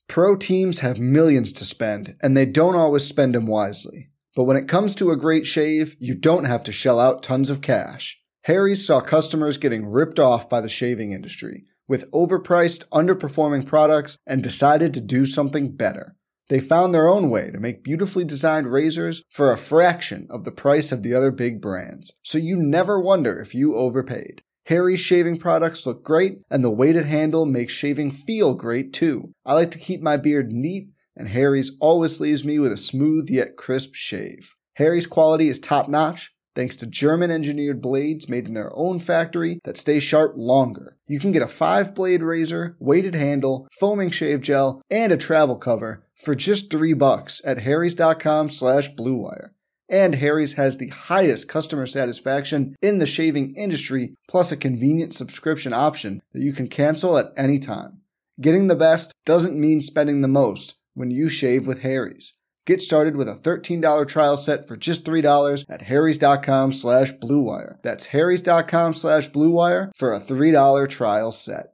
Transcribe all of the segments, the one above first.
Pro teams have millions to spend, and they don't always spend them wisely. But when it comes to a great shave, you don't have to shell out tons of cash. Harry's saw customers getting ripped off by the shaving industry with overpriced, underperforming products and decided to do something better. They found their own way to make beautifully designed razors for a fraction of the price of the other big brands, so you never wonder if you overpaid. Harry's shaving products look great, and the weighted handle makes shaving feel great too. I like to keep my beard neat, and Harry's always leaves me with a smooth yet crisp shave. Harry's quality is top-notch, thanks to German-engineered blades made in their own factory that stay sharp longer. You can get a 5-blade razor, weighted handle, foaming shave gel, and a travel cover for just $3 at harrys.com/bluewire. And Harry's has the highest customer satisfaction in the shaving industry, plus a convenient subscription option that you can cancel at any time. Getting the best doesn't mean spending the most when you shave with Harry's. Get started with a $13 trial set for just $3 at harrys.com/bluewire. That's harrys.com/bluewire for a $3 trial set.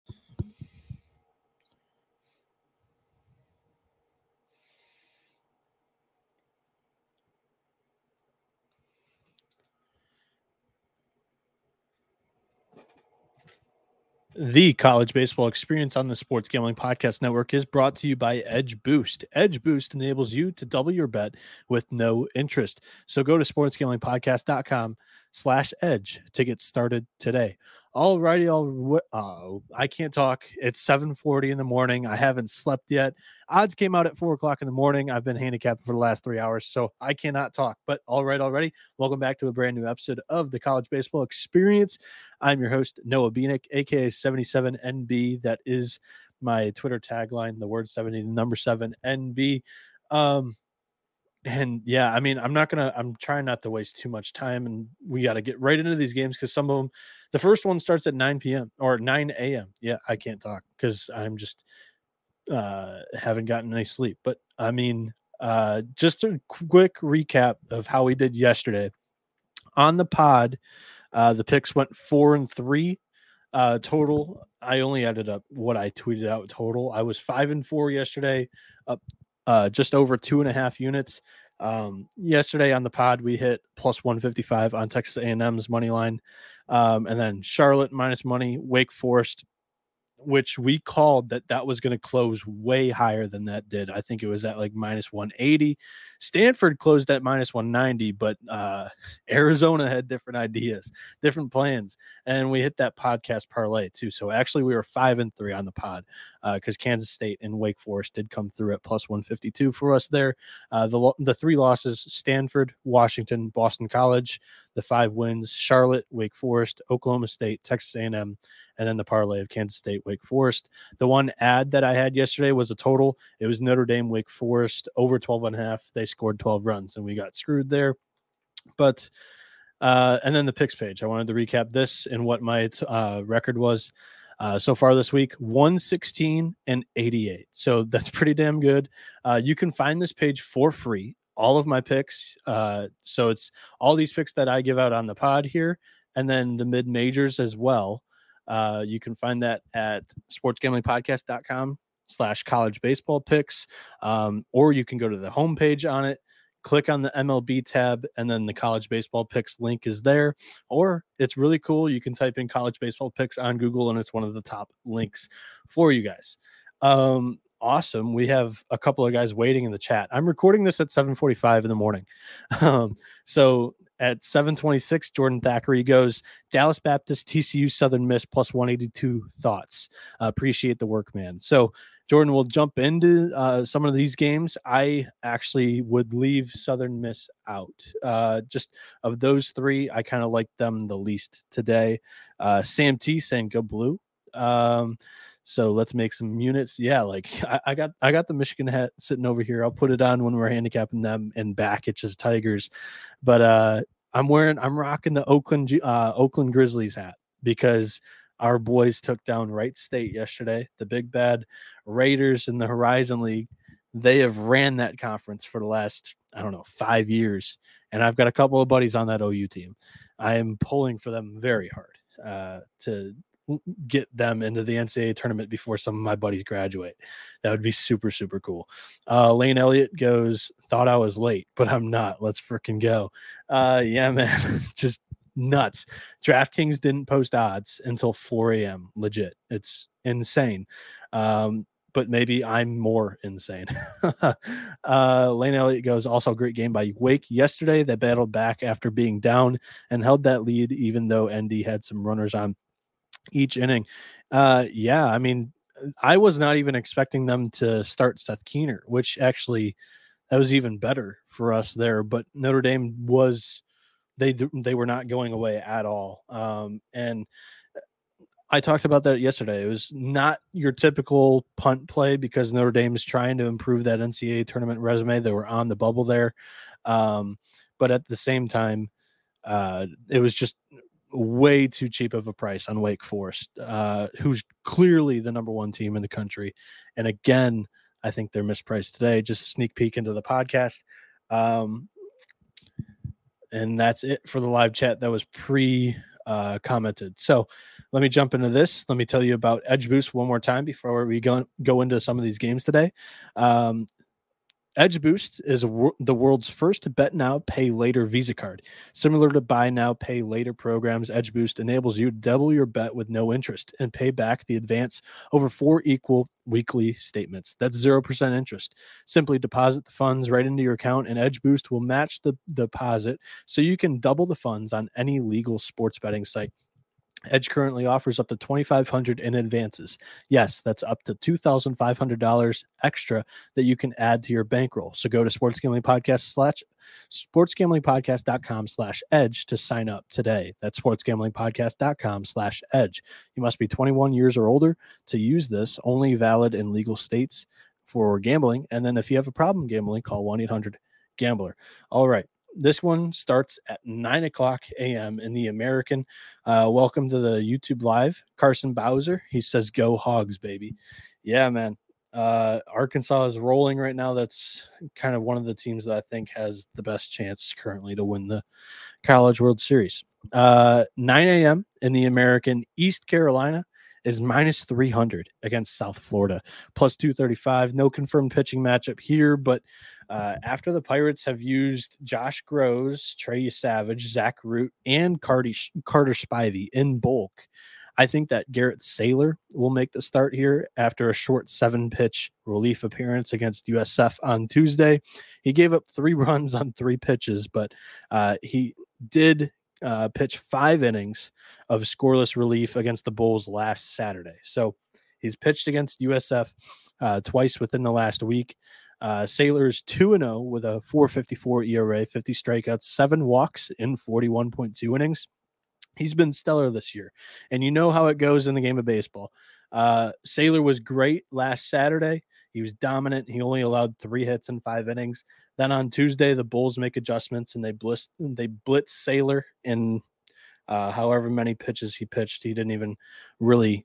The college baseball experience on the Sports Gambling Podcast Network is brought to you by Edge Boost. Edge Boost enables you to double your bet with no interest. So go to sportsgamblingpodcast.com/edge to get started today. All righty, I can't talk. It's 7:40 in the morning. I haven't slept yet. Odds came out at 4 o'clock in the morning. I've been handicapped for the last 3 hours, so I cannot talk. But all right, already. Welcome back to a brand new episode of the College Baseball Experience. I'm your host, Noah Bieniek, aka 77NB. That is my Twitter tagline, the word 70, the number 7NB. And yeah, I mean, I'm trying not to waste too much time, and we got to get right into these games because some of them, the first one starts at 9 p.m. or 9 a.m. Yeah, I can't talk because I'm just haven't gotten any sleep. But I mean, just a quick recap of how we did yesterday on the pod. The picks went 4-3 total. I only added up what I tweeted out total. I was 5-4 yesterday, up just over 2.5 units. Yesterday on the pod, we hit plus 155 on Texas A&M's money line. And then Charlotte minus money, Wake Forest, which we called that was going to close way higher than that did. I think it was at like minus 180. Stanford closed at minus 190, but Arizona had different ideas, different plans. And we hit that podcast parlay too. So actually we were 5-3 on the pod because Kansas State and Wake Forest did come through at plus 152 for us there. The 3 losses, Stanford, Washington, Boston College. The 5 wins, Charlotte, Wake Forest, Oklahoma State, Texas A&M, and then the parlay of Kansas State, Wake Forest. The one ad that I had yesterday was a total. It was Notre Dame, Wake Forest, over 12.5. They scored 12 runs, and we got screwed there. But and then the picks page. I wanted to recap this and what my record was so far this week: 116-88. So that's pretty damn good. You can find this page for free. All of my picks. So it's all these picks that I give out on the pod here, and then the mid majors as well. You can find that at sportsgamblingpodcast.com/college baseball picks. Or you can go to the homepage on it, click on the MLB tab, and then the college baseball picks link is there. Or it's really cool. You can type in college baseball picks on Google, and it's one of the top links for you guys. Awesome. We have a couple of guys waiting in the chat. I'm recording this at 7:45 in the morning. So at 7:26, Jordan Thackeray goes, Dallas Baptist, TCU, Southern Miss, plus 182 thoughts. Appreciate the work, man. So Jordan, will jump into some of these games. I actually would leave Southern Miss out. Just of those 3, I kind of like them the least today. Sam T saying go blue. So let's make some units. Yeah, like I got the Michigan hat sitting over here. I'll put it on when we're handicapping them and back. It's just Tigers. But I'm rocking the Oakland Grizzlies hat because our boys took down Wright State yesterday. The big bad Raiders in the Horizon League. They have ran that conference for the last, 5 years. And I've got a couple of buddies on that OU team. I am pulling for them very hard to get them into the NCAA tournament before some of my buddies graduate. That would be super, super cool. Lane Elliott goes, thought I was late, but I'm not. Let's freaking go. Yeah, man, just nuts. DraftKings didn't post odds until 4 a.m. Legit. It's insane. But maybe I'm more insane. Lane Elliott goes, also great game by Wake yesterday. They battled back after being down and held that lead, even though ND had some runners on each inning. Yeah, I mean, I was not even expecting them to start Seth Keener, which actually that was even better for us there. But Notre Dame was they were not going away at all. And I talked about that yesterday. It was not your typical punt play because Notre Dame is trying to improve that NCAA tournament resume. They were on the bubble there. But at the same time, it was just way too cheap of a price on Wake Forest, who's clearly the number one team in the country. And again, I think they're mispriced today. Just a sneak peek into the podcast. And that's it for the live chat that was commented. So let me jump into this. Let me tell you about Edge Boost one more time before we go into some of these games today. Edge Boost is the world's first bet now, pay later Visa card. Similar to buy now, pay later programs, Edge Boost enables you to double your bet with no interest and pay back the advance over 4 equal weekly statements. That's 0% interest. Simply deposit the funds right into your account, and Edge Boost will match the deposit so you can double the funds on any legal sports betting site. Edge currently offers up to $2,500 in advances. Yes, that's up to $2,500 extra that you can add to your bankroll. So go to sportsgamblingpodcast.com/edge to sign up today. That's sportsgamblingpodcast.com/edge. You must be 21 years or older to use this, only valid in legal states for gambling. And then if you have a problem gambling, call 1-800-GAMBLER. All right. This one starts at 9:00 a.m. in the American. Welcome to the YouTube Live. Carson Bowser, he says, go Hogs, baby. Yeah, man. Arkansas is rolling right now. That's kind of one of the teams that I think has the best chance currently to win the College World Series. 9 a.m. in the American. East Carolina is minus 300 against South Florida, plus 235. No confirmed pitching matchup here, but after the Pirates have used Josh Groves, Trey Savage, Zach Root, and Carter Spivey in bulk, I think that Garrett Saylor will make the start here after a short 7-pitch relief appearance against USF on Tuesday. He gave up 3 runs on 3 pitches, but he did pitch 5 innings of scoreless relief against the Bulls last Saturday. So he's pitched against USF twice within the last week. Saylor's 2-0 with a 4.54 ERA, 50 strikeouts, 7 walks in 41.2 innings. He's been stellar this year. And you know how it goes in the game of baseball. Saylor was great last Saturday. He was dominant. He only allowed 3 hits in 5 innings. Then on Tuesday, the Bulls make adjustments and they blitz Saylor in however many pitches he pitched. He didn't even really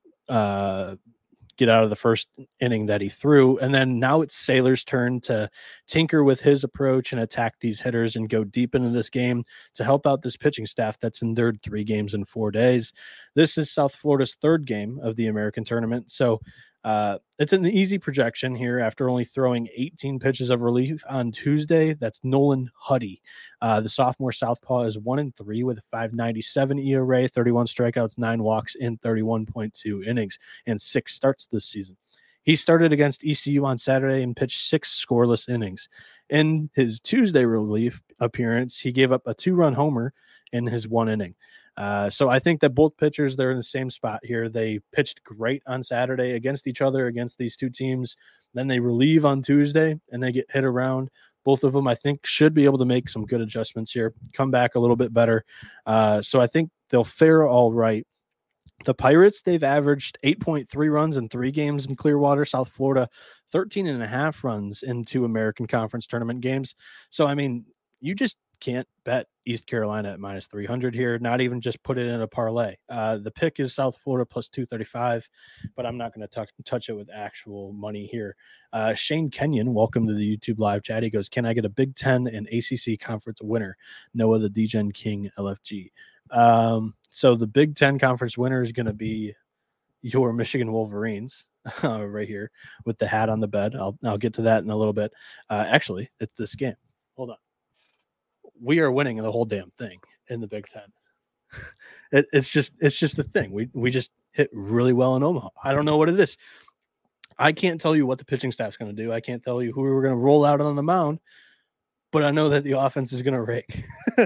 get out of the first inning that he threw. And then now it's Saylor's turn to tinker with his approach and attack these hitters and go deep into this game to help out this pitching staff that's endured 3 games in 4 days. This is South Florida's 3rd game of the American tournament. So it's an easy projection here after only throwing 18 pitches of relief on Tuesday. That's Nolan Huddy. The sophomore southpaw is 1-3 with a 5.97 ERA, 31 strikeouts, 9 walks in 31.2 innings, and 6 starts this season. He started against ECU on Saturday and pitched 6 scoreless innings. In his Tuesday relief appearance, he gave up a 2-run homer in his 1 inning. So I think that both pitchers, they're in the same spot here. They pitched great on Saturday against each other, against these 2 teams. Then they relieve on Tuesday and they get hit around. Both of them, I think, should be able to make some good adjustments here, come back a little bit better. So I think they'll fare all right. The Pirates, they've averaged 8.3 runs in 3 games in Clearwater, South Florida, 13.5 runs in 2 American Conference tournament games. So, I mean, you just can't bet East Carolina at minus 300 here, not even just put it in a parlay. The pick is South Florida plus 235, but I'm not going to touch it with actual money here. Shane Kenyon, welcome to the YouTube live chat. He goes, can I get a Big Ten and ACC conference winner? Noah, the DGen King LFG. So the Big Ten conference winner is going to be your Michigan Wolverines right here with the hat on the bed. I'll get to that in a little bit. Actually, it's this game. Hold on. We are winning the whole damn thing in the Big Ten. It's just the thing. We just hit really well in Omaha. I don't know what it is. I can't tell you what the pitching staff's going to do. I can't tell you who we're going to roll out on the mound, but I know that the offense is going to rake.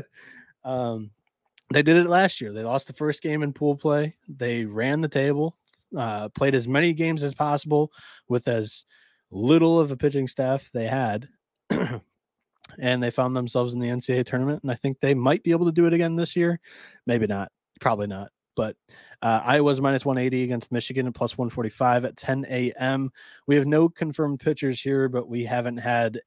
They did it last year. They lost the first game in pool play. They ran the table, played as many games as possible with as little of a pitching staff they had. And they found themselves in the NCAA tournament. And I think they might be able to do it again this year. Maybe not. Probably not. But Iowa's minus 180 against Michigan and plus 145 at 10 a.m. We have no confirmed pitchers here, but we haven't had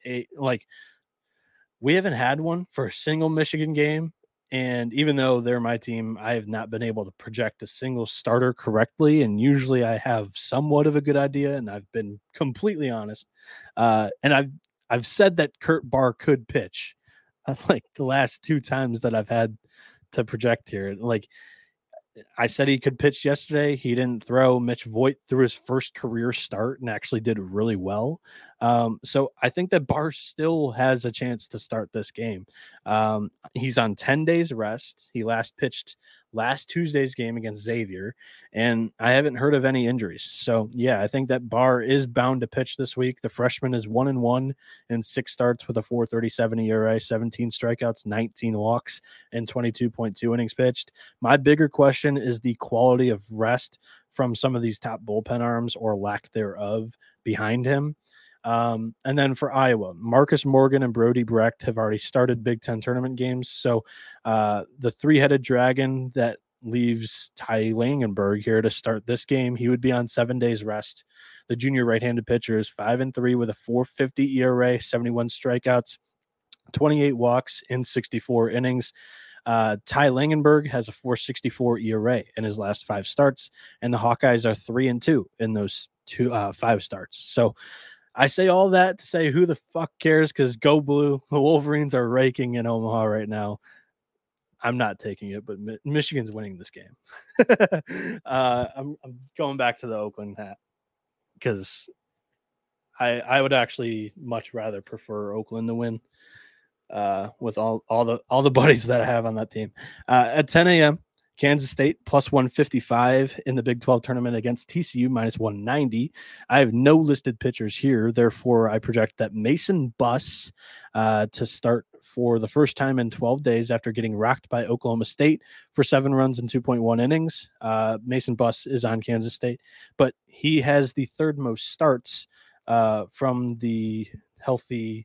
one for a single Michigan game. And even though they're my team, I have not been able to project a single starter correctly. And usually I have somewhat of a good idea, and I've been completely honest. And I've said that Kurt Barr could pitch like the last two times that I've had to project here. Like I said, he could pitch yesterday. He didn't throw. Mitch Voigt threw his first career start and actually did really well. So I think that Barr still has a chance to start this game. He's on 10 days rest. He last pitched last Tuesday's game against Xavier, and I haven't heard of any injuries. So yeah, I think that Barr is bound to pitch this week. The freshman is 1-1 in 6 starts with a 4.37 ERA, 17 strikeouts, 19 walks, and 22.2 innings pitched. My bigger question is the quality of rest from some of these top bullpen arms or lack thereof behind him. And then for Iowa, Marcus Morgan and Brody Brecht have already started Big Ten tournament games. So the three-headed dragon that leaves Ty Langenberg here to start this game, he would be on 7 days rest. The junior right-handed pitcher is 5-3 with a 4.50 ERA, 71 strikeouts, 28 walks in 64 innings. Ty Langenberg has a 4.64 ERA in his last 5 starts, and the Hawkeyes are 3-2 in those 5 starts. So I say all that to say who the fuck cares, because go blue. The Wolverines are raking in Omaha right now. I'm not taking it, but Michigan's winning this game. I'm going back to the Oakland hat because I would actually much rather prefer Oakland to win with all the buddies that I have on that team. At 10 a.m., Kansas State plus 155 in the Big 12 tournament against TCU minus 190. I have no listed pitchers here. Therefore, I project that Mason Buss to start for the first time in 12 days after getting rocked by Oklahoma State for 7 runs and 2.1 innings. Mason Buss is on Kansas State, but he has the 3rd most starts from the healthy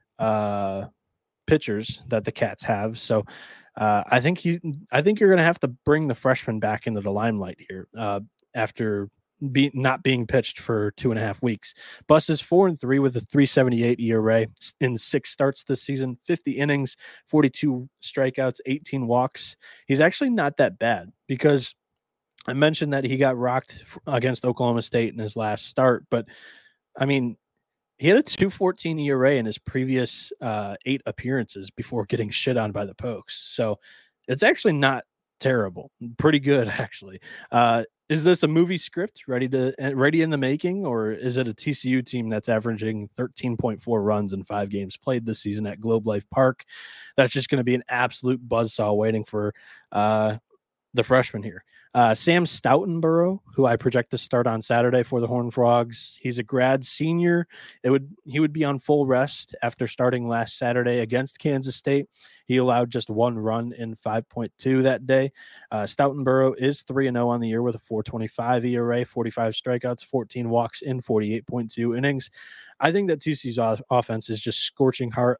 pitchers that the Cats have. So I think you're going to have to bring the freshman back into the limelight here after not being pitched for 2.5 weeks. Buss is 4-3 with a 3.78 ERA in 6 starts this season, 50 innings, 42 strikeouts, 18 walks. He's actually not that bad because I mentioned that he got rocked against Oklahoma State in his last start, but I mean, he had a 2.14 ERA in his previous 8 appearances before getting shit on by the Pokes. So it's actually not terrible. Pretty good, actually. Is this a movie script ready in the making, or is it a TCU team that's averaging 13.4 runs in 5 games played this season at Globe Life Park? That's just going to be an absolute buzzsaw waiting for the freshman here. Sam Stoutenborough, who I project to start on Saturday for the Horned Frogs. He's a grad senior. He would be on full rest after starting last Saturday against Kansas State. He allowed just 1 run in 5.2 that day. Stoutenborough is 3-0 on the year with a 4.25 ERA, 45 strikeouts, 14 walks in 48.2 innings. I think that TCU's offense is just scorching hot,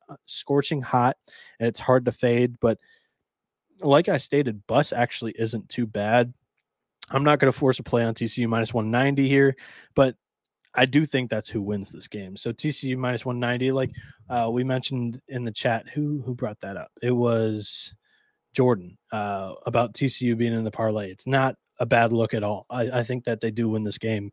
and it's hard to fade, but like I stated, Buss actually isn't too bad. I'm not going to force a play on TCU minus 190 here, but I do think that's who wins this game. So TCU minus 190, like we mentioned in the chat, who brought that up? It was Jordan about TCU being in the parlay. It's not a bad look at all. I think that they do win this game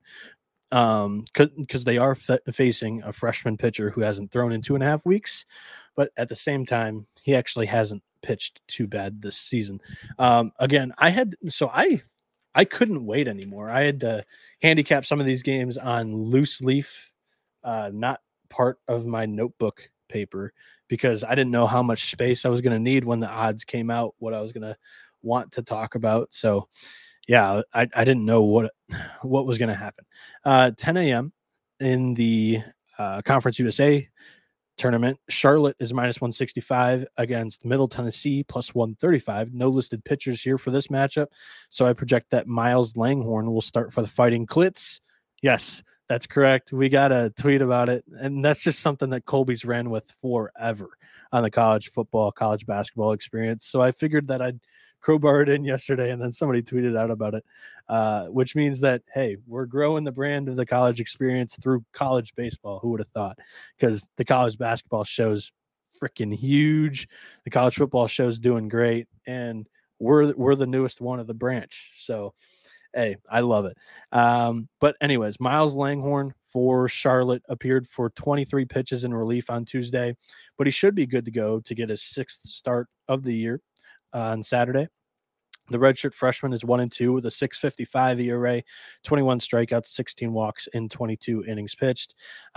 because they are facing a freshman pitcher who hasn't thrown in 2.5 weeks, but at the same time, he actually hasn't pitched too bad this season. Again, I I couldn't wait anymore. I had to handicap some of these games on loose leaf, not part of my notebook paper, because I didn't know how much space I was going to need when the odds came out, what I was going to want to talk about. So yeah, I didn't know what was going to happen. 10 a.m. in the Conference USA tournament, Charlotte is minus 165 against Middle Tennessee plus 135. No listed pitchers here for this matchup, so I project that Miles Langhorne will start for the Fighting Clits. Yes, that's correct. We got a tweet about it, and that's just something that Colby's ran with forever on the college football, college basketball experience. So I figured that I'd crowbar it in yesterday, and then somebody tweeted out about it, which means that, hey, we're growing the brand of the college experience through college baseball. Who would have thought? Because the college basketball show's freaking huge. The college football show's doing great, and we're the newest one of the branch. So, hey, I love it. But anyways, Miles Langhorne for Charlotte appeared for 23 pitches in relief on Tuesday, but he should be good to go to get his 6th start of the year on Saturday. The redshirt freshman is 1-2 with a 6.55 ERA, 21 strikeouts, 16 walks in 22 innings pitched.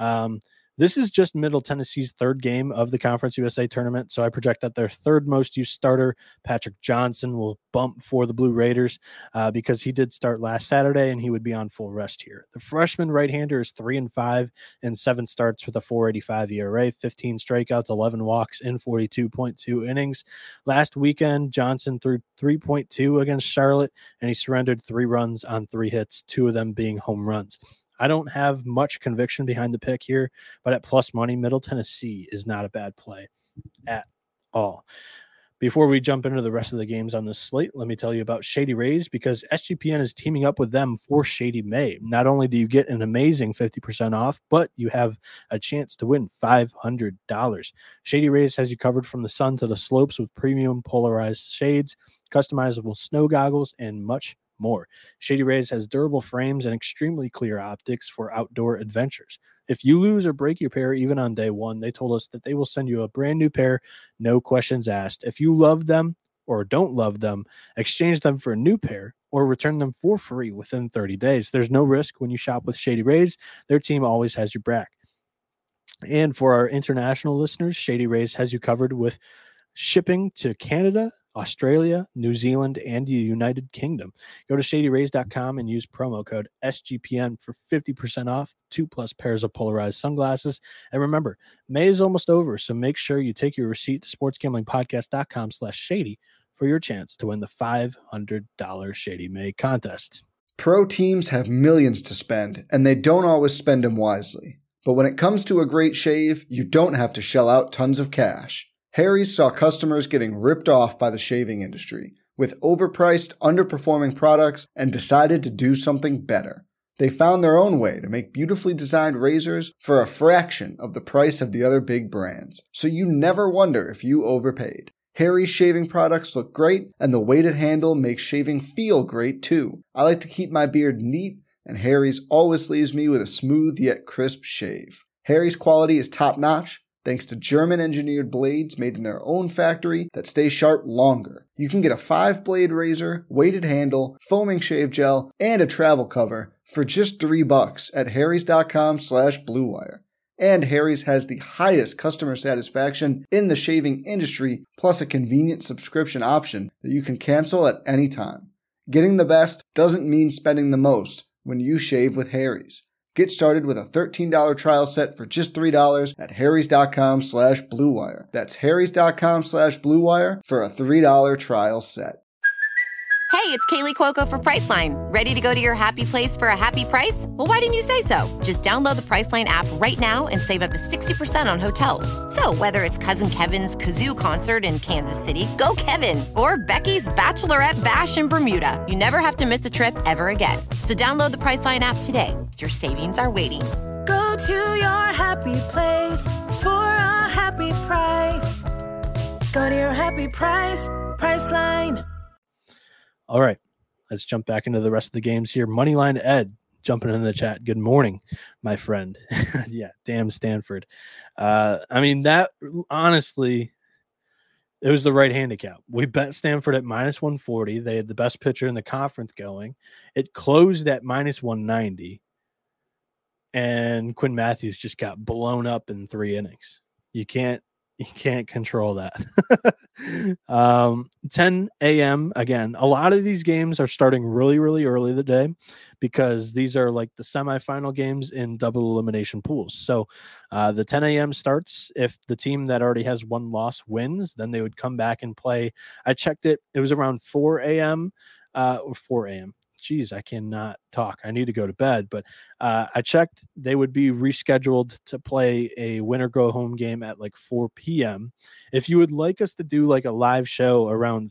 This is just Middle Tennessee's 3rd game of the Conference USA tournament, so I project that their 3rd most used starter, Patrick Johnson, will bump for the Blue Raiders because he did start last Saturday and he would be on full rest here. The freshman right-hander is 3-5 in 7 starts with a 4.85 ERA, 15 strikeouts, 11 walks in 42.2 innings. Last weekend, Johnson threw 3.2 against Charlotte, and he surrendered 3 runs on 3 hits, 2 of them being home runs. I don't have much conviction behind the pick here, but at plus money, Middle Tennessee is not a bad play at all. Before we jump into the rest of the games on this slate, let me tell you about Shady Rays, because SGPN is teaming up with them for Shady May. Not only do you get an amazing 50% off, but you have a chance to win $500. Shady Rays has you covered from the sun to the slopes with premium polarized shades, customizable snow goggles, and much more. Shady Rays has durable frames and extremely clear optics for outdoor adventures. If you lose or break your pair even on day one, they told us that they will send you a brand new pair, no questions asked. If you love them or don't love them, exchange them for a new pair or return them for free within 30 days. There's no risk when you shop with Shady Rays. Their team always has your back. And for our international listeners, Shady Rays has you covered with shipping to Canada, Australia, New Zealand, and the United Kingdom. Go to shadyrays.com and use promo code SGPN for 50% off, 2+ pairs of polarized sunglasses. And remember, May is almost over, so make sure you take your receipt to sportsgamblingpodcast.com/shady for your chance to win the $500 Shady May contest. Pro teams have millions to spend, and they don't always spend them wisely. But when it comes to a great shave, you don't have to shell out tons of cash. Harry's saw customers getting ripped off by the shaving industry with overpriced, underperforming products and decided to do something better. They found their own way to make beautifully designed razors for a fraction of the price of the other big brands, so you never wonder if you overpaid. Harry's shaving products look great, and the weighted handle makes shaving feel great too. I like to keep my beard neat, and Harry's always leaves me with a smooth yet crisp shave. Harry's quality is top-notch, thanks to German-engineered blades made in their own factory that stay sharp longer. You can get a 5-blade razor, weighted handle, foaming shave gel, and a travel cover for just $3 at harrys.com/bluewire. And Harry's has the highest customer satisfaction in the shaving industry, plus a convenient subscription option that you can cancel at any time. Getting the best doesn't mean spending the most when you shave with Harry's. Get started with a $13 trial set for just $3 at harrys.com/bluewire. That's harrys.com/bluewire for a $3 trial set. Hey, it's Kaylee Cuoco for Priceline. Ready to go to your happy place for a happy price? Well, why didn't you say so? Just download the Priceline app right now and save up to 60% on hotels. So whether it's Cousin Kevin's Kazoo Concert in Kansas City, go Kevin, or Becky's Bachelorette Bash in Bermuda, you never have to miss a trip ever again. So download the Priceline app today. Your savings are waiting. Go to your happy place for a happy price. Go to your happy price, Priceline. All right, let's jump back into the rest of the games here. Moneyline Ed jumping in the chat. Good morning, my friend. Yeah, damn Stanford. I mean, that honestly, It was the right handicap. We bet Stanford at -140. They had the best pitcher in the conference going. It closed at -190. And Quinn Matthews just got blown up in 3 innings. You can't control that. 10 a.m. Again, a lot of these games are starting really, really early in the day because these are like the semifinal games in double elimination pools. So the 10 a.m. starts. If the team that already has one loss wins, then they would come back and play. I checked it. It was around 4 a.m. Or 4 a.m. Geez, I cannot talk. I need to go to bed. But I checked. They would be rescheduled to play a winner go home game at like 4 p.m. If you would like us to do like a live show around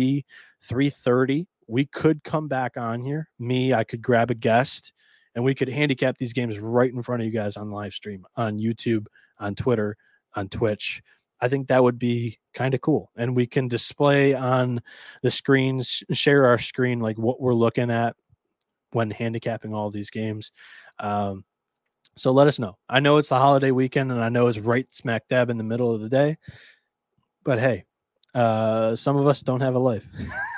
3:30, we could come back on here. I could grab a guest, and we could handicap these games right in front of you guys on live stream, on YouTube, on Twitter, on Twitch. I think that would be kind of cool. And we can display on the screens, share our screen, like what we're looking at when handicapping all these games. So let us know. I know it's the holiday weekend, and I know it's right smack dab in the middle of the day. But hey, some of us don't have a life.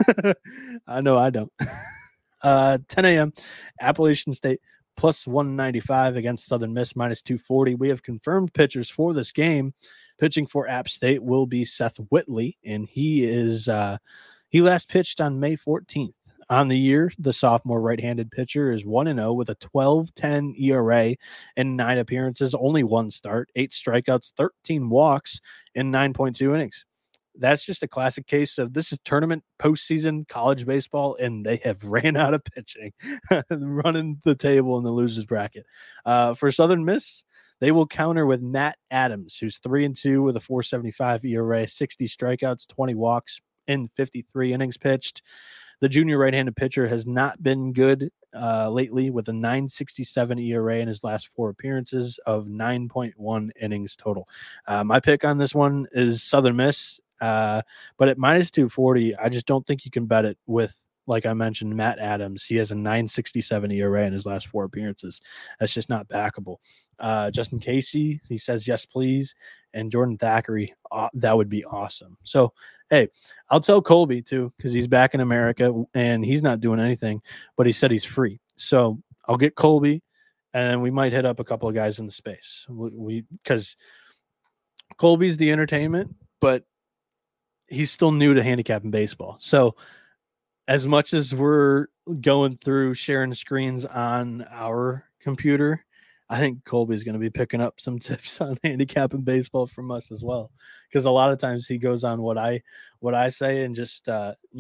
I know I don't. 10 a.m. Appalachian State +195 against Southern Miss -240. We have confirmed pitchers for this game. Pitching for App State will be Seth Whitley, and he last pitched on May 14th. On the year, the sophomore right-handed pitcher is 1-0 with a 12.10 ERA and 9 appearances, only 1 start, 8 strikeouts, 13 walks in 9.2 innings. That's just a classic case of this is tournament postseason college baseball, and they have ran out of pitching, running the table in the losers bracket. For Southern Miss, they will counter with Matt Adams, who's 3-2 with a 4.75 ERA, 60 strikeouts, 20 walks in 53 innings pitched. The junior right-handed pitcher has not been good lately with a 9.67 ERA in his last 4 appearances of 9.1 innings total. My pick on this one is Southern Miss. But at -240, I just don't think you can bet it with, like I mentioned, Matt Adams. He has a 9.67 ERA in his last 4 appearances. That's just not backable. Justin Casey, he says yes, please. And Jordan Thackeray, that would be awesome. So, hey, I'll tell Colby too, because he's back in America and he's not doing anything, but he said he's free. So I'll get Colby, and we might hit up a couple of guys in the space. Because Colby's the entertainment, but he's still new to handicapping baseball. So as much as we're going through sharing screens on our computer, I think Colby's going to be picking up some tips on handicapping baseball from us as well. Because a lot of times he goes on what I say, and just,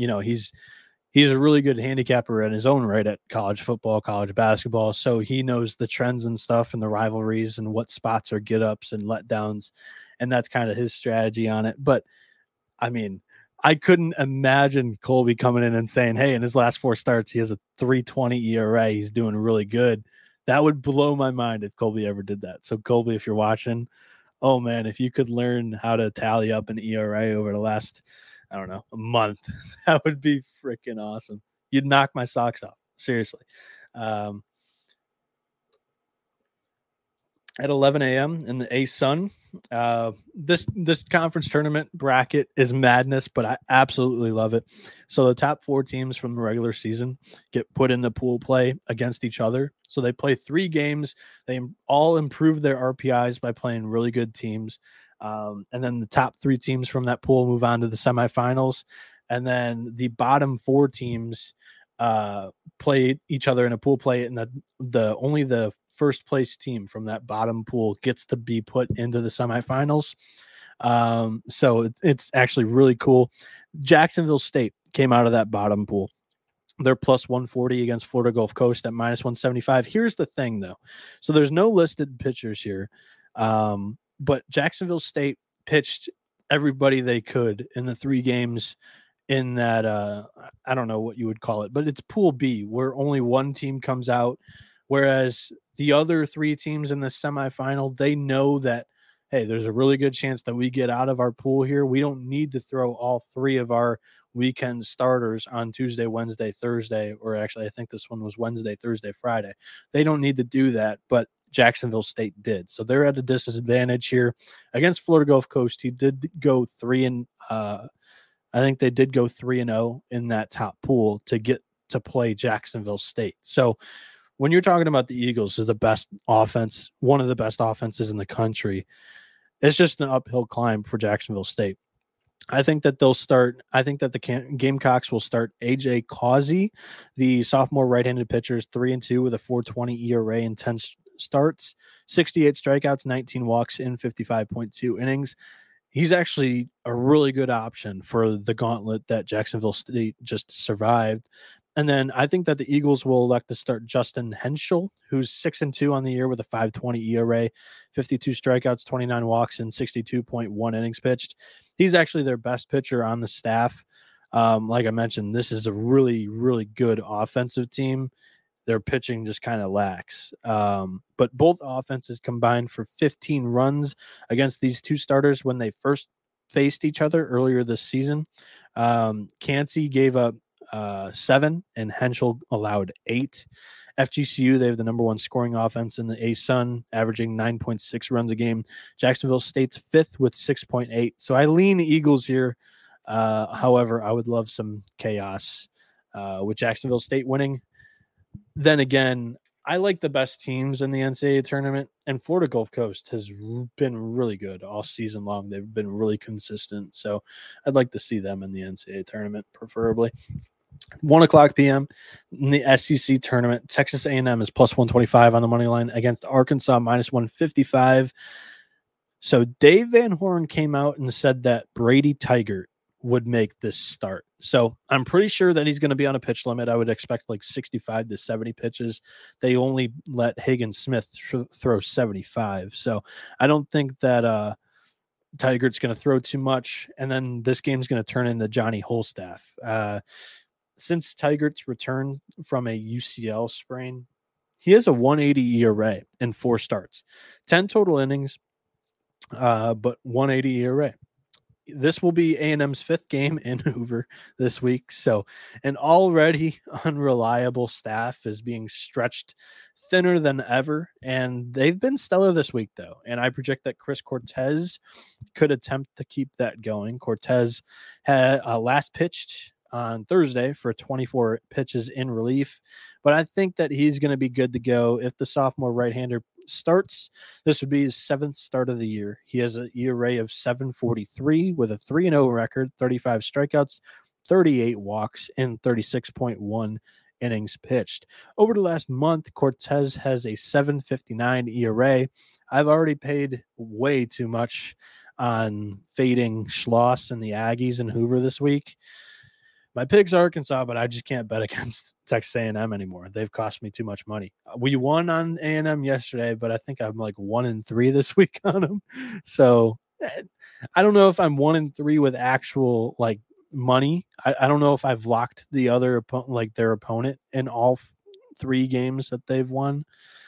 he's a really good handicapper in his own right at college football, college basketball. So he knows the trends and stuff and the rivalries and what spots are get ups and letdowns. And that's kind of his strategy on it. But I mean, I couldn't imagine Colby coming in and saying, hey, in his last 4 starts, he has a 3.20 ERA. He's doing really good. That would blow my mind if Colby ever did that. So Colby, if you're watching, oh man, if you could learn how to tally up an ERA over the last, I don't know, a month, that would be freaking awesome. You'd knock my socks off. Seriously. At 11 a.m. in the A-Sun, this conference tournament bracket is madness, but I absolutely love it. So the top 4 teams from the regular season get put into pool play against each other. So they play 3 games. They all improve their RPIs by playing really good teams. And then the top 3 teams from that pool move on to the semifinals. And then the bottom 4 teams play each other in a pool play, and only the first place team from that bottom pool gets to be put into the semifinals. So it's actually really cool. Jacksonville State came out of that bottom pool. They're +140 against Florida Gulf Coast at -175. Here's the thing, though. So there's no listed pitchers here, but Jacksonville State pitched everybody they could in the 3 games in that, I don't know what you would call it, but it's Pool B, where only 1 team comes out, whereas the other 3 teams in the semifinal, they know that, hey, there's a really good chance that we get out of our pool here. We don't need to throw all 3 of our weekend starters on Tuesday, Wednesday, Thursday, or actually I think this one was Wednesday, Thursday, Friday. They don't need to do that, but Jacksonville State did. So they're at a disadvantage here. Against Florida Gulf Coast, he did go 3 I think they did go 3-0 in that top pool to get to play Jacksonville State. So when you're talking about the Eagles as the best offense, one of the best offenses in the country, it's just an uphill climb for Jacksonville State. I think that the Gamecocks will start AJ Causey, the sophomore right-handed pitcher, 3-2 with a 4.20 ERA and 10 starts, 68 strikeouts, 19 walks in 55.2 innings. He's actually a really good option for the gauntlet that Jacksonville State just survived. And then I think that the Eagles will elect to start Justin Henschel, who's 6-2 on the year with a 5.20 ERA, 52 strikeouts, 29 walks, and 62.1 innings pitched. He's actually their best pitcher on the staff. Like I mentioned, this is a really, really good offensive team. Their pitching just kind of lacks. But both offenses combined for 15 runs against these two starters when they first faced each other earlier this season. Cansey gave up 7 and Henschel allowed 8. FGCU, they have the number 1 scoring offense in the ASUN, averaging 9.6 runs a game. Jacksonville State's 5th with 6.8. So I lean Eagles here. However, I would love some chaos with Jacksonville State winning. Then again, I like the best teams in the NCAA tournament, and Florida Gulf Coast has been really good all season long. They've been really consistent. So I'd like to see them in the NCAA tournament, preferably. 1:00 p.m. in the SEC tournament. Texas A&M is plus 125 on the money line against Arkansas minus 155. So Dave Van Horn came out and said that Brady Tygart would make this start. So I'm pretty sure that he's going to be on a pitch limit. I would expect like 65 to 70 pitches. They only let Higgins Smith throw 75. So I don't think that Tygart's going to throw too much. And then this game's going to turn into Johnny Holstaff. Since Tygart's return from a UCL sprain, he has a 180 ERA in 4 starts, 10 total innings, but 180 ERA. This will be A&M's 5th game in Hoover this week. So an already unreliable staff is being stretched thinner than ever. And they've been stellar this week, though. And I project that Chris Cortez could attempt to keep that going. Cortez had last pitched on Thursday for 24 pitches in relief. But I think that he's going to be good to go. If the sophomore right-hander starts, this would be his 7th start of the year. He has an ERA of 7.43 with a 3-0 record, 35 strikeouts, 38 walks, and 36.1 innings pitched. Over the last month, Cortez has a 7.59 ERA. I've already paid way too much on fading Schloss and the Aggies in Hoover this week. My pick's Arkansas, but I just can't bet against Texas A&M anymore. They've cost me too much money. We won on A&M yesterday, but I think I'm like 1-3 this week on them. So I don't know if I'm 1-3 with actual like money. I don't know if I've locked the other like their opponent in all 3 games that they've won.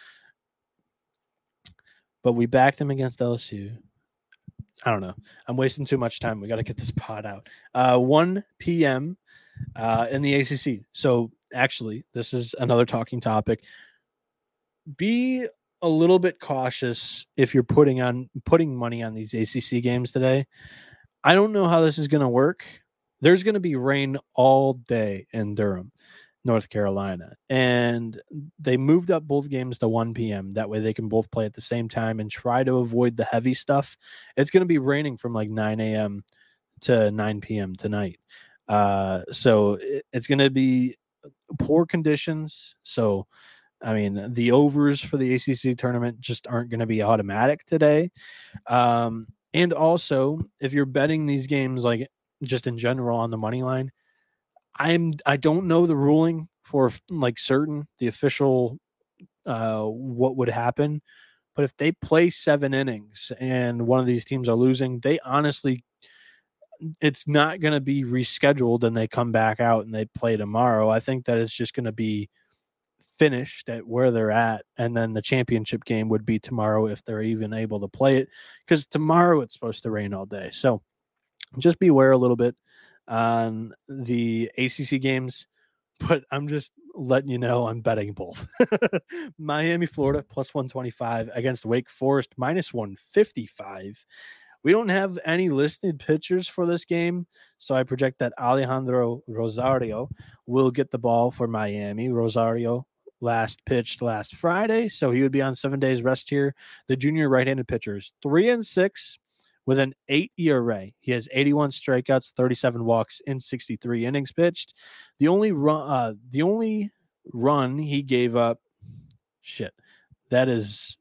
But we backed them against LSU. I don't know. I'm wasting too much time. We got to get this pod out. 1 p.m. In the ACC. So actually, this is another talking topic. Be a little bit cautious if you're putting money on these ACC games today. I don't know how this is going to work. There's going to be rain all day in Durham, North Carolina, and they moved up both games to 1 p.m. That way they can both play at the same time and try to avoid the heavy stuff. It's going to be raining from like 9 a.m. to 9 p.m. tonight. So it's going to be poor conditions. So, I mean, the overs for the ACC tournament just aren't going to be automatic today. And also, if you're betting these games, like just in general on the money line, I don't know the ruling for like certain, the official, what would happen. But if they play 7 innings and one of these teams are losing, they honestly, it's not going to be rescheduled and they come back out and they play tomorrow. I think that it's just going to be finished at where they're at. And then the championship game would be tomorrow if they're even able to play it, because tomorrow it's supposed to rain all day. So just beware a little bit on the ACC games, but I'm just letting you know I'm betting both. Miami, Florida, plus 125 against Wake Forest, minus 155. We don't have any listed pitchers for this game, so I project that Alejandro Rosario will get the ball for Miami. Rosario pitched last Friday, so he would be on 7 days rest here. The junior right-handed pitcher is 3-6 with an 8 ERA. He has 81 strikeouts, 37 walks in 63 innings pitched. The only run he gave up, that is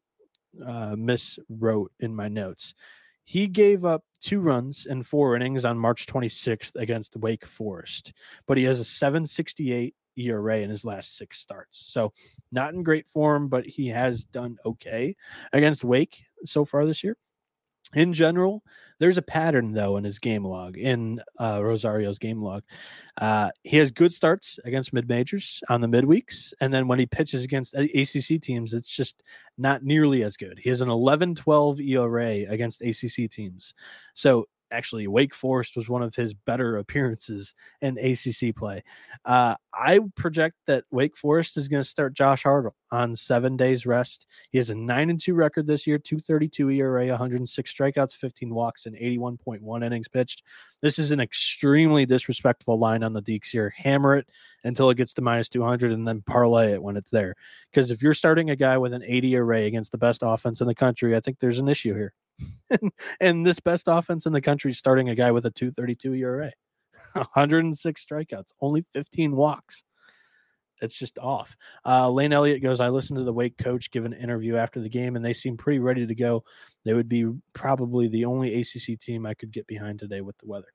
miswrote in my notes. He gave up 2 runs in 4 innings on March 26th against Wake Forest, but he has a 7.68 ERA in his last 6 starts. So not in great form, but he has done okay against Wake so far this year. In general, there's a pattern, though, in his game log, in Rosario's game log. He has good starts against mid-majors on the midweeks, and then when he pitches against ACC teams, it's just not nearly as good. He has an 11.12 ERA against ACC teams. So actually, Wake Forest was one of his better appearances in ACC play. I project that Wake Forest is going to start Josh Hartle on 7 days rest. He has a 9-2 record this year, 2.32 ERA, 106 strikeouts, 15 walks, and 81.1 innings pitched. This is an extremely disrespectful line on the Deeks here. Hammer it until it gets to -200 and then parlay it when it's there. Because if you're starting a guy with an 80 ERA against the best offense in the country, I think there's an issue here. And this best offense in the country is starting a guy with a 2.32 ERA, 106 strikeouts, only 15 walks. It's just off. Lane Elliott goes, I listened to the Wake coach give an interview after the game, and they seem pretty ready to go. They would be probably the only ACC team I could get behind today with the weather.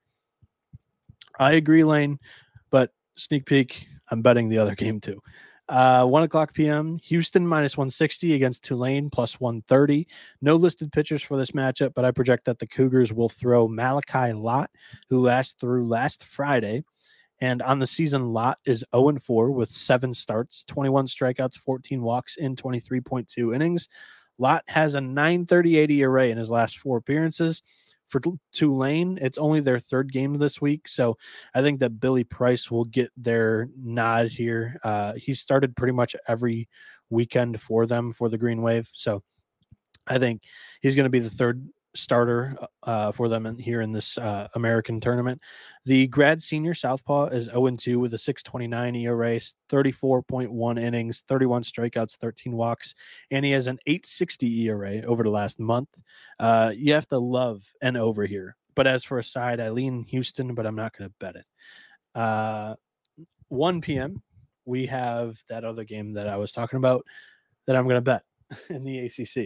I agree, Lane, but sneak peek, I'm betting the other game too. 1:00 p.m. Houston -160 against Tulane +130. No listed pitchers for this matchup, but I project that the Cougars will throw Malachi Lott, who threw last Friday. And on the season, Lott is 0-4 with 7 starts, 21 strikeouts, 14 walks in 23.2 innings. Lott has a 9.38 ERA in his last 4 appearances. For Tulane, it's only their 3rd game this week, so I think that Billy Price will get their nod here. He started pretty much every weekend for them for the Green Wave, so I think he's going to be the 3rd starter for them here in this American tournament. The grad senior Southpaw is 0-2 with a 6.29 ERA, 34.1 innings, 31 strikeouts, 13 walks, and he has an 8.60 ERA over the last month. You have to love an over here. But as for a side, I lean Houston, but I'm not going to bet it. 1 p.m., we have that other game that I was talking about that I'm going to bet in the ACC.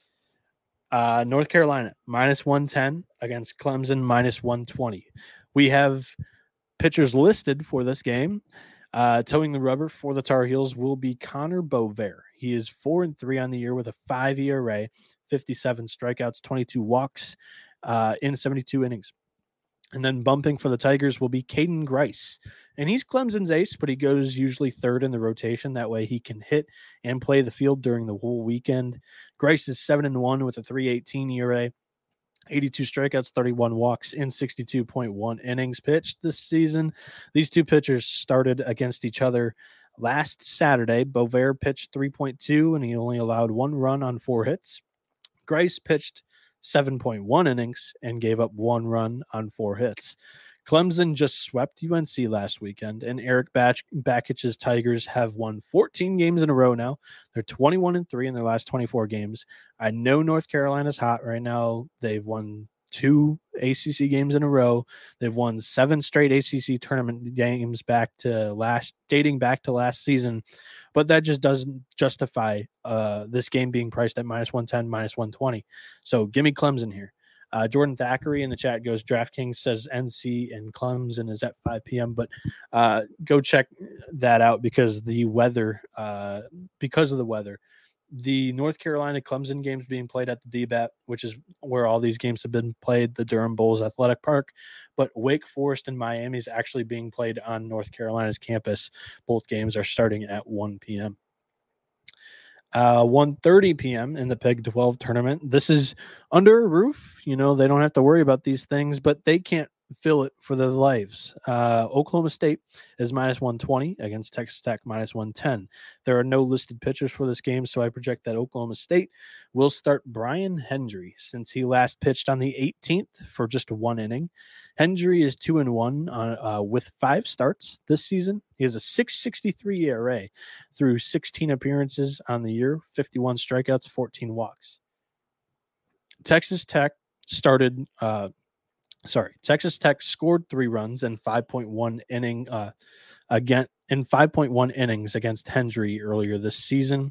North Carolina -110 against Clemson -120. We have pitchers listed for this game. Towing the rubber for the Tar Heels will be Connor Bovair. He is 4-3 on the year with a 5 ERA, 57 strikeouts, 22 walks in 72 innings. And then bumping for the Tigers will be Caden Grice. And he's Clemson's ace, but he goes usually 3rd in the rotation. That way he can hit and play the field during the whole weekend. Grice is 7-1 with a 3.18 ERA, 82 strikeouts, 31 walks in 62.1 innings pitched this season. These 2 pitchers started against each other last Saturday. Bovair pitched 3.2, and he only allowed 1 run on 4 hits. Grice pitched 7.1 innings and gave up 1 run on 4 hits. Clemson just swept UNC last weekend, and Eric Bakich's Tigers have won 14 games in a row now. They're 21-3 in their last 24 games. I know North Carolina's hot right now. They've won 2 ACC games in a row. They've won 7 straight ACC tournament games dating back to last season, but that just doesn't justify this game being priced at -110, -120. So give me Clemson here. Jordan Thackeray in the chat goes, DraftKings says NC and Clemson is at 5 p.m., but go check that out because of the weather. The North Carolina Clemson games being played at the DBAT, which is where all these games have been played, the Durham Bulls Athletic Park, but Wake Forest and Miami is actually being played on North Carolina's campus. Both games are starting at 1 p.m. 1:30 p.m. in the Peg 12 tournament. This is under a roof. You know, they don't have to worry about these things, but they can't fill it for the lives. Oklahoma State is -120 against Texas Tech -110. There are no listed pitchers for this game, so I project that Oklahoma State will start Brian Hendry since he last pitched on the 18th for just one inning. Hendry is 2-1 with 5 starts this season. He has a 6.63 ERA through 16 appearances on the year, 51 strikeouts, 14 walks. Texas Tech scored 3 runs in 5.1 innings against Hendry earlier this season.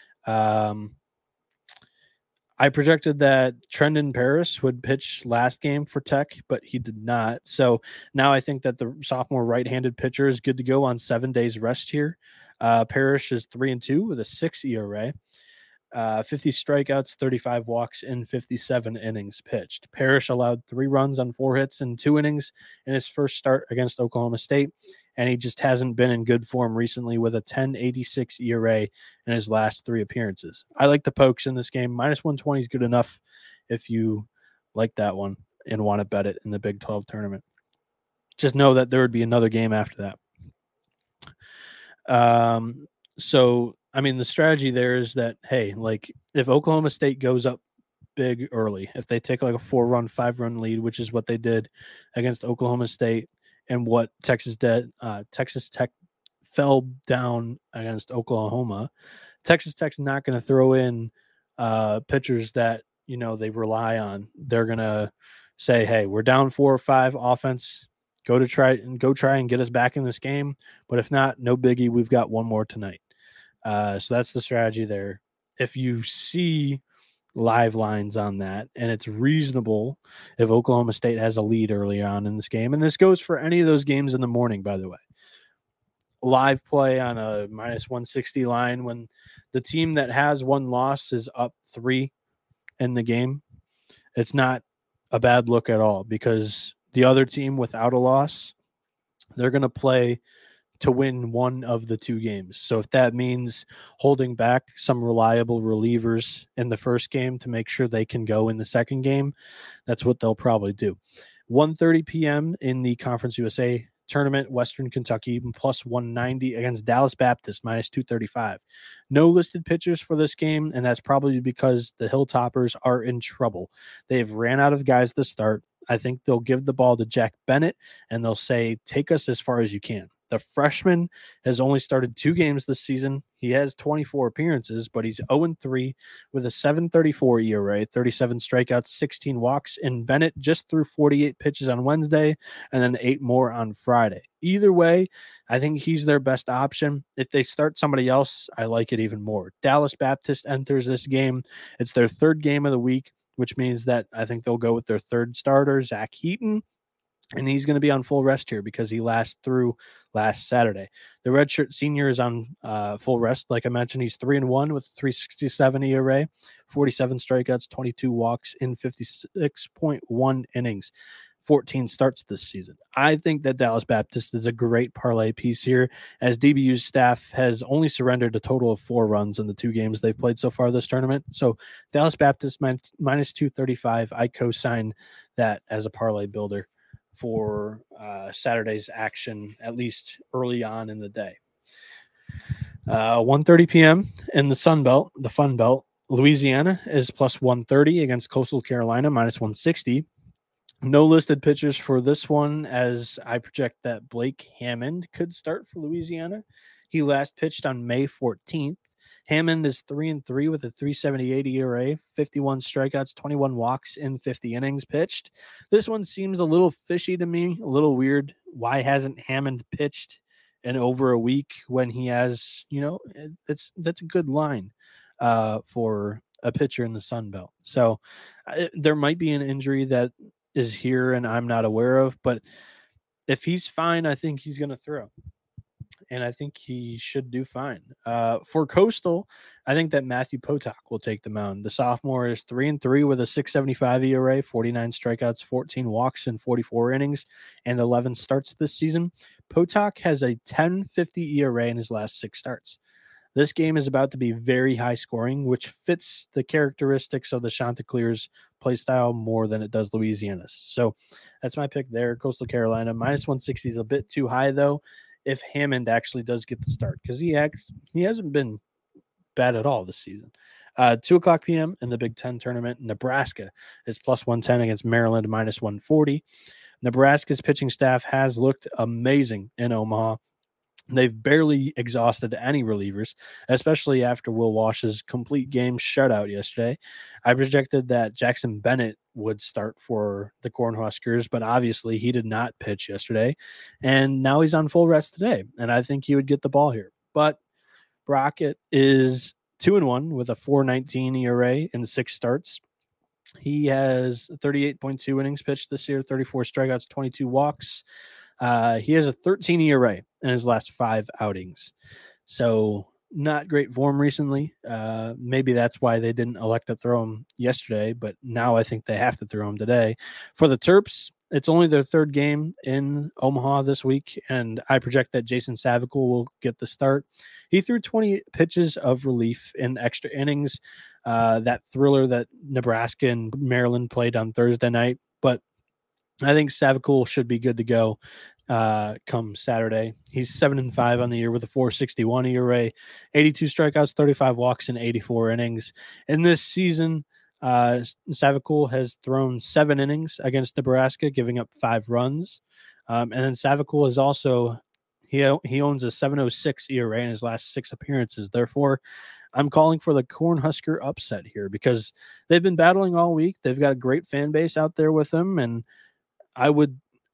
I projected that Trendon Paris would pitch last game for Tech, but he did not. So now I think that the sophomore right-handed pitcher is good to go on 7 days rest here. Parrish is 3-2 with a 6 ERA. 50 strikeouts, 35 walks in 57 innings pitched. Parrish allowed 3 runs on 4 hits in 2 innings in his first start against Oklahoma State, and he just hasn't been in good form recently with a 10.86 ERA in his last 3 appearances. I like the Pokes in this game. -120 is good enough if you like that one and want to bet it in the Big 12 tournament. Just know that there would be another game after that. So I mean, the strategy there is that, hey, like if Oklahoma State goes up big early, if they take like a 4-run, 5-run lead, which is what they did against Oklahoma State and what Texas Tech fell down against Oklahoma, Texas Tech's not going to throw in pitchers that, they rely on. They're going to say, hey, we're down 4 or 5 offense. Go try and get us back in this game. But if not, no biggie. We've got one more tonight. So that's the strategy there. If you see live lines on that, and it's reasonable if Oklahoma State has a lead early on in this game, and this goes for any of those games in the morning, by the way. Live play on a -160 line when the team that has 1 loss is up 3 in the game, it's not a bad look at all because the other team without a loss, they're going to play to win one of the 2 games. So if that means holding back some reliable relievers in the first game to make sure they can go in the second game, that's what they'll probably do. 1:30 p.m. in the Conference USA tournament, Western Kentucky +190 against Dallas Baptist -235. No listed pitchers for this game, and that's probably because the Hilltoppers are in trouble. They've ran out of guys to start. I think they'll give the ball to Jack Bennett, and they'll say, take us as far as you can. The freshman has only started 2 games this season. He has 24 appearances, but he's 0-3 with a 7.34 ERA, 37 strikeouts, 16 walks, and Bennett just threw 48 pitches on Wednesday and then 8 more on Friday. Either way, I think he's their best option. If they start somebody else, I like it even more. Dallas Baptist enters this game. It's their 3rd game of the week, which means that I think they'll go with their 3rd starter, Zach Heaton. And he's going to be on full rest here because he threw last Saturday. The redshirt senior is on full rest. Like I mentioned, he's 3-1 with 3.67 ERA, 47 strikeouts, 22 walks in 56.1 innings, 14 starts this season. I think that Dallas Baptist is a great parlay piece here, as DBU's staff has only surrendered a total of 4 runs in the 2 games they've played so far this tournament. So Dallas Baptist -235. I co-sign that as a parlay builder for Saturday's action, at least early on in the day. 1:30 p.m. in the Fun Belt, Louisiana is +130 against Coastal Carolina, -160. No listed pitchers for this one, as I project that Blake Hammond could start for Louisiana. He last pitched on May 14th. Hammond is 3-3 with a 3.78 ERA, 51 strikeouts, 21 walks in 50 innings pitched. This one seems a little fishy to me, a little weird. Why hasn't Hammond pitched in over a week when he has, that's a good line for a pitcher in the Sun Belt. So there might be an injury that is here and I'm not aware of, but if he's fine, I think he's going to throw. And I think he should do fine. For Coastal, I think that Matthew Potok will take the mound. The sophomore is 3-3 with a 6.75 ERA, 49 strikeouts, 14 walks in 44 innings, and 11 starts this season. Potok has a 10.50 ERA in his last 6 starts. This game is about to be very high scoring, which fits the characteristics of the Chanticleers play style more than it does Louisiana's. So that's my pick there. Coastal Carolina minus 160 is a bit too high though. If Hammond actually does get the start, because he hasn't been bad at all this season. 2:00 p.m. in the Big Ten tournament, Nebraska is plus 110 against Maryland minus 140. Nebraska's pitching staff has looked amazing in Omaha. They've barely exhausted any relievers, especially after Will Wash's complete game shutout yesterday. I projected that Jackson Bennett would start for the Cornhuskers, but obviously he did not pitch yesterday, and now he's on full rest today, and I think he would get the ball here. But Brockett is 2-1 with a 4.19 ERA in 6 starts. He has 38.2 innings pitched this year, 34 strikeouts, 22 walks. He has a 13 ERA in his last 5 outings. So not great form recently. Maybe that's why they didn't elect to throw him yesterday, but now I think they have to throw him today. For the Terps, it's only their 3rd game in Omaha this week, and I project that Jason Savickle will get the start. He threw 20 pitches of relief in extra innings, that thriller that Nebraska and Maryland played on Thursday night. But I think Savickle should be good to go come Saturday. He's 7-5 on the year with a 4.61 ERA, 82 strikeouts, 35 walks, and 84 innings. In this season, Savickle has thrown 7 innings against Nebraska, giving up 5 runs. And then Savickle is also he owns a 7.06 ERA in his last 6 appearances. Therefore, I'm calling for the Cornhusker upset here because they've been battling all week. They've got a great fan base out there with them, and I would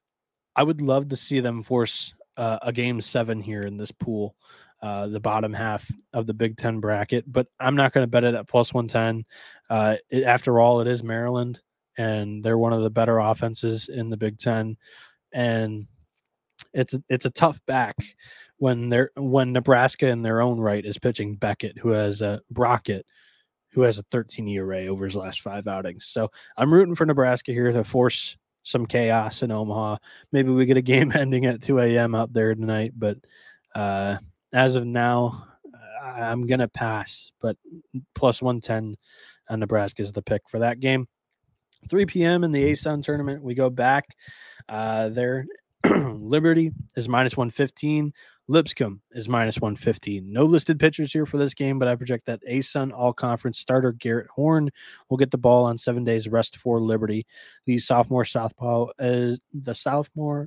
love to see them force a game 7 here in this pool, the bottom half of the Big Ten bracket. But I'm not going to bet it at plus 110. After all, it is Maryland, and they're one of the better offenses in the Big Ten, and it's a tough back when Nebraska in their own right is pitching Brockett, who has a 13 ERA over his last 5 outings. So I'm rooting for Nebraska here to force some chaos in Omaha. Maybe we get a game ending at 2 a.m. out there tonight, but as of now, I'm going to pass, but plus 110 on Nebraska is the pick for that game. 3 p.m. in the ASUN tournament, we go back there. Liberty is minus 115. Lipscomb is minus 115. No listed pitchers here for this game, but I project that ASUN all-conference starter Garrett Horn will get the ball on 7 days rest for Liberty. The sophomore southpaw is 5-4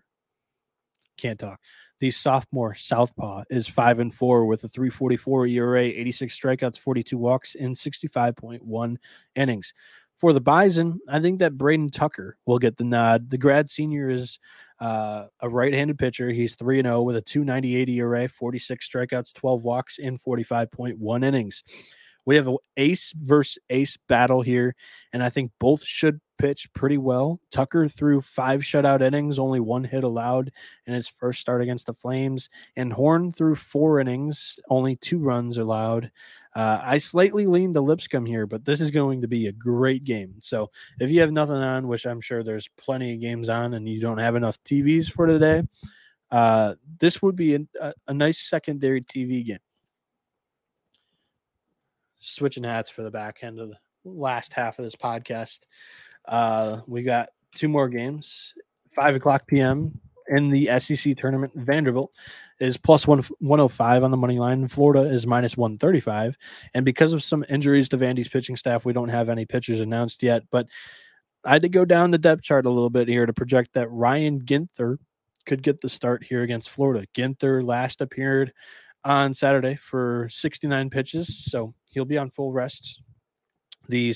with a 3.44 ERA, 86 strikeouts, 42 walks, in 65.1 innings. For the Bison, I think that Braden Tucker will get the nod. The grad senior is a right-handed pitcher. He's 3-0 with a 2.98 ERA, 46 strikeouts, 12 walks, in 45.1 innings. We have an ace versus ace battle here, and I think both should pitch pretty well. Tucker threw 5 shutout innings, only 1 hit allowed in his first start against the Flames, and Horn threw 4 innings, only 2 runs allowed. I slightly lean to Lipscomb here, but this is going to be a great game. So if you have nothing on, which I'm sure there's plenty of games on, and you don't have enough TVs for today, this would be a nice secondary TV game. Switching hats for the back end of the last half of this podcast. We got 2 more games. 5:00 p.m. in the SEC tournament. Vanderbilt is plus 105 on the money line. Florida is minus 135. And because of some injuries to Vandy's pitching staff, we don't have any pitchers announced yet. But I had to go down the depth chart a little bit here to project that Ryan Ginther could get the start here against Florida. Ginther last appeared on Saturday for 69 pitches, so he'll be on full rest. The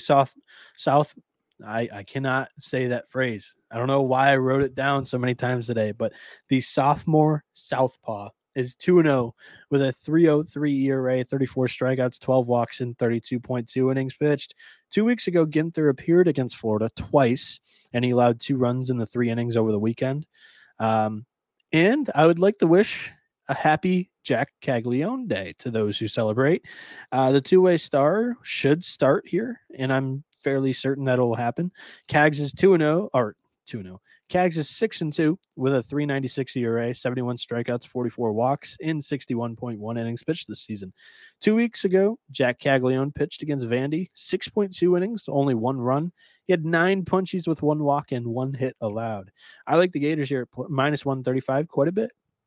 I cannot say that phrase. I don't know why I wrote it down so many times today, but the sophomore southpaw is 2-0 with a 3.03 ERA, 34 strikeouts, 12 walks, and 32.2 innings pitched. 2 weeks ago, Ginther appeared against Florida twice, and he allowed 2 runs in the 3 innings over the weekend. And I would like to wish a happy Jack Caglione Day to those who celebrate. The two-way star should start here, and I'm fairly certain that'll happen. Cags is 2-0. Cags is 6-2 with a 3.96 ERA, 71 strikeouts, 44 walks, in 61.1 innings pitched this season. 2 weeks ago, Jack Caglione pitched against Vandy, 6.2 innings, only 1 run, He had 9 punchies with 1 walk and 1 hit allowed. I like the Gators here at minus 135 quite a bit.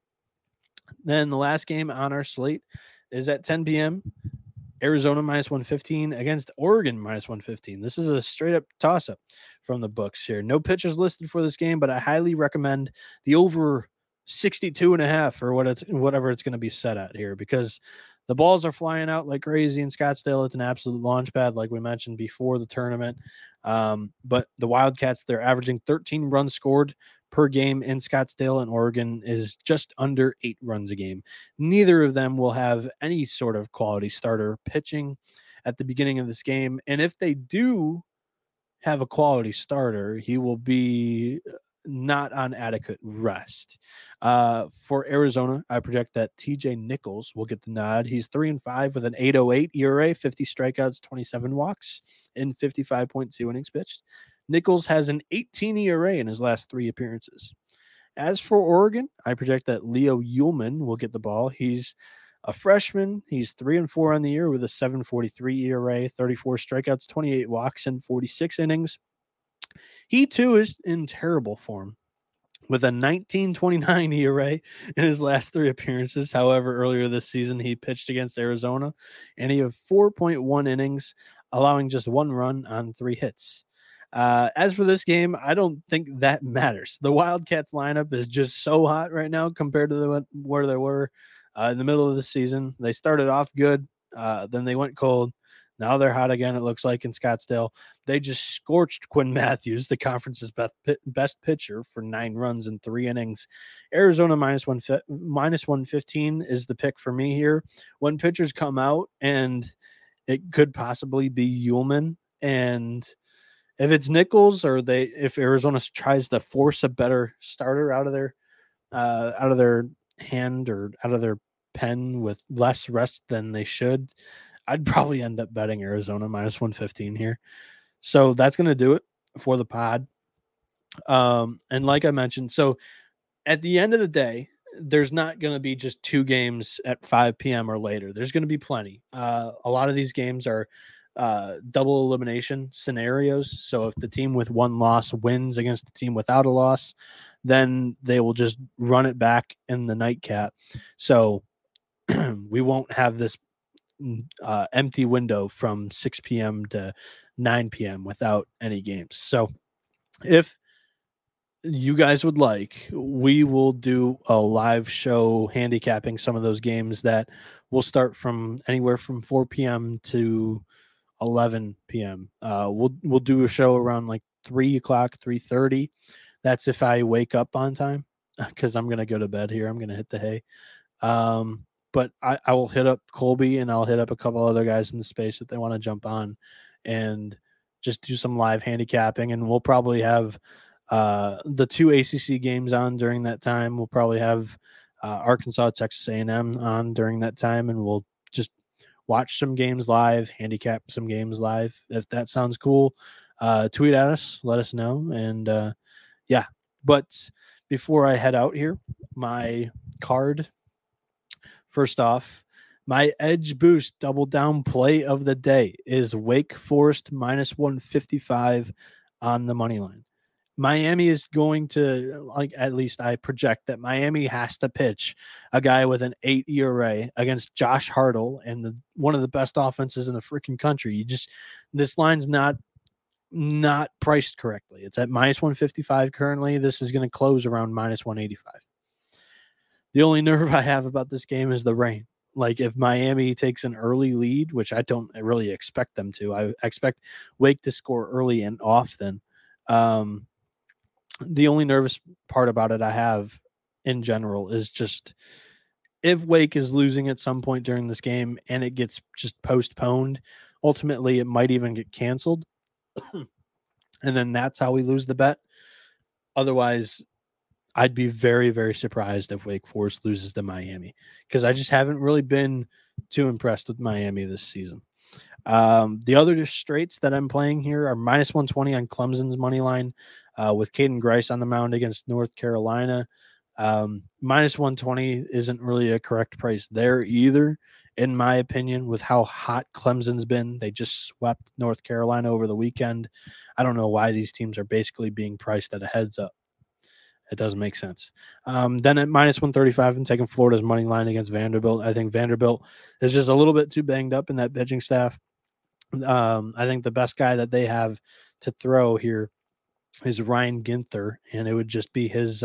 Then the last game on our slate is at 10 p.m. Arizona minus 115 against Oregon minus 115. This is a straight up toss up from the books here. No pitchers listed for this game, but I highly recommend the over 62.5 or whatever it's going to be set at here, because the balls are flying out like crazy in Scottsdale. It's an absolute launch pad, like we mentioned before the tournament. But the Wildcats, they're averaging 13 runs scored per game in Scottsdale, and Oregon is just under 8 runs a game. Neither of them will have any sort of quality starter pitching at the beginning of this game. And if they do have a quality starter, he will be not on adequate rest. For Arizona, I project that TJ Nichols will get the nod. He's 3-5 with an 8.08 ERA, 50 strikeouts, 27 walks in 55.2 innings pitched. Nichols has an 18 ERA in his last 3 appearances. As for Oregon, I project that Leo Ullman will get the ball. He's a freshman. He's 3-4 on the year with a 7.43 ERA, 34 strikeouts, 28 walks in 46 innings. He too is in terrible form with a 19.29 ERA in his last 3 appearances. However, earlier this season, he pitched against Arizona and he had 4.1 innings, allowing just 1 run on 3 hits. As for this game, I don't think that matters. The Wildcats lineup is just so hot right now compared to where they were in the middle of the season. They started off good, then they went cold. Now they're hot again, it looks like, in Scottsdale. They just scorched Quinn Matthews, the conference's best pitcher, for 9 runs in 3 innings. Arizona minus 115 is the pick for me here. When pitchers come out, and it could possibly be Ullman, and if it's Nichols, or if Arizona tries to force a better starter out of their hand or out of their pen with less rest than they should, I'd probably end up betting Arizona minus 115 here. So that's going to do it for the pod. And like I mentioned, so at the end of the day, there's not going to be just 2 games at 5 p.m. or later. There's going to be plenty. A lot of these games are double elimination scenarios. So if the team with 1 loss wins against the team without a loss, then they will just run it back in the nightcap. So we won't have this empty window from 6 p.m. to 9 p.m. without any games. So if you guys would like, we will do a live show handicapping some of those games that will start from anywhere from 4 p.m. to 11 p.m. We'll do a show around like 3 o'clock, 3:30. That's if I wake up on time, because I'm going to go to bed here. I'm going to hit the hay. But I will hit up Colby, and I'll hit up a couple other guys in the space if they want to jump on and just do some live handicapping. And we'll probably have the 2 ACC games on during that time. We'll probably have Arkansas, Texas A&M on during that time, and we'll just watch some games live, handicap some games live. If that sounds cool, tweet at us, let us know. And yeah, but before I head out here, my card. First off, my Edge Boost double down play of the day is Wake Forest minus 155 on the money line. Miami is going to, at least I project that Miami has to pitch a guy with an 8 ERA against Josh Hartle and one of the best offenses in the freaking country. This line's not priced correctly. It's at minus 155 currently. This is going to close around minus 185. The only nerve I have about this game is the rain. Like, if Miami takes an early lead, which I don't really expect them to, I expect Wake to score early and often. The only nervous part about it I have in general is just if Wake is losing at some point during this game and it gets just postponed, ultimately it might even get canceled. And then that's how we lose the bet. Otherwise, I'd be very, very surprised if Wake Forest loses to Miami, because I just haven't really been too impressed with Miami this season. The other straights that I'm playing here are minus 120 on Clemson's money line with Caden Grice on the mound against North Carolina. Minus 120 isn't really a correct price there either. in my opinion, with how hot Clemson's been. They just swept North Carolina over the weekend. I don't know why these teams are basically being priced at a heads up. It doesn't make sense. Then at minus 135, I'm taking Florida's money line against Vanderbilt. I think Vanderbilt is just a little bit too banged up in that pitching staff. I think the best guy that they have to throw here is Ryan Ginther, and it would just be his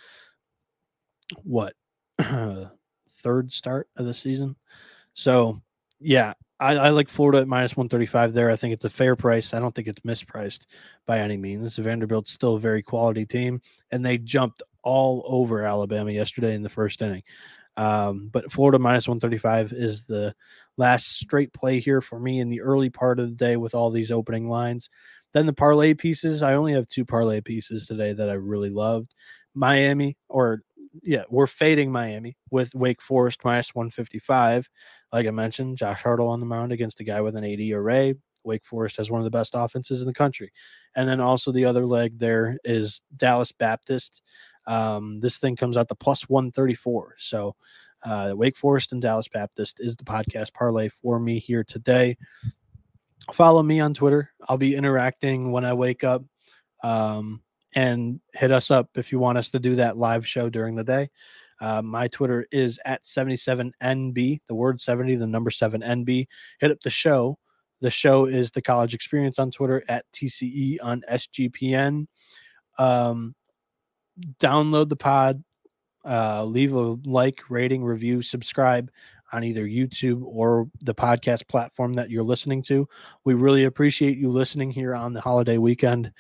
third start of the season. So, yeah, I like Florida at minus 135 there. I think it's a fair price. I don't think it's mispriced by any means. Vanderbilt's still a very quality team, and they jumped all over Alabama yesterday in the first inning. But Florida minus 135 is the last straight play here for me in the early part of the day with all these opening lines. Then the parlay pieces, I only have 2 parlay pieces today that I really loved. We're fading Miami with Wake Forest minus 155. Like I mentioned, Josh Hartle on the mound against a guy with an 80 ERA. Wake Forest has one of the best offenses in the country. And then also the other leg there is Dallas Baptist. This thing comes out to plus 134. So Wake Forest and Dallas Baptist is the podcast parlay for me here today. Follow me on Twitter. I'll be interacting when I wake up. And hit us up if you want us to do that live show during the day. My Twitter is at 77NB, the word 70, the number 7NB. Hit up the show. The show is The College Experience on Twitter, at TCE on SGPN. Download the pod, leave a like, rating, review, subscribe on either YouTube or the podcast platform that you're listening to. We really appreciate you listening here on the holiday weekend.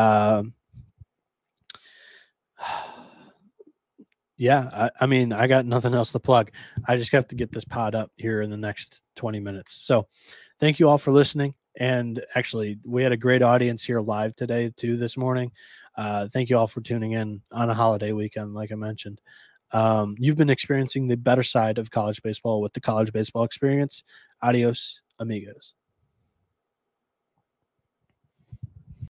Yeah, I mean, I got nothing else to plug. I just have to get this pod up here in the next 20 minutes. So thank you all for listening. And actually, we had a great audience here live today, too, this morning. Thank you all for tuning in on a holiday weekend, like I mentioned. You've been experiencing the better side of college baseball with the College Baseball Experience. Adios, amigos.